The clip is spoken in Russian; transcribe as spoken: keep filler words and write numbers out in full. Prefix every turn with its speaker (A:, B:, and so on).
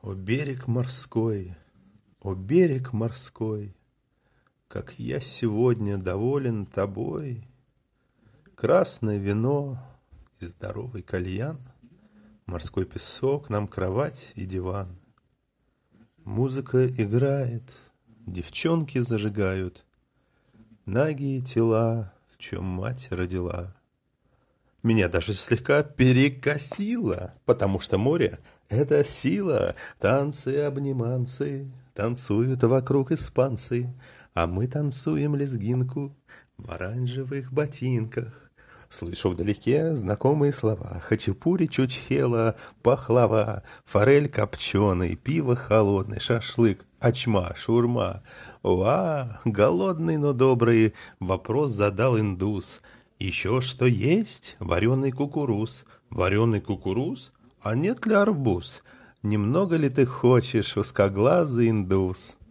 A: О берег морской, о берег морской, как я сегодня доволен тобой. Красное вино и здоровый кальян, морской песок, нам кровать и диван. Музыка играет, девчонки зажигают нагие тела, в чем мать родила. Меня даже слегка перекосило, потому что море — это сила. Танцы-обниманцы танцуют вокруг испанцы, а мы танцуем лезгинку в оранжевых ботинках. Слышу вдалеке знакомые слова: хачапури, чучхела, пахлава, форель копченый, пиво холодный, шашлык, ачма, шурма. Уа, голодный, но добрый, вопрос задал индус. Еще что есть? Вареный кукуруз. Вареный кукуруз? А нет ли арбуз? Немного ли ты хочешь, узкоглазый индус?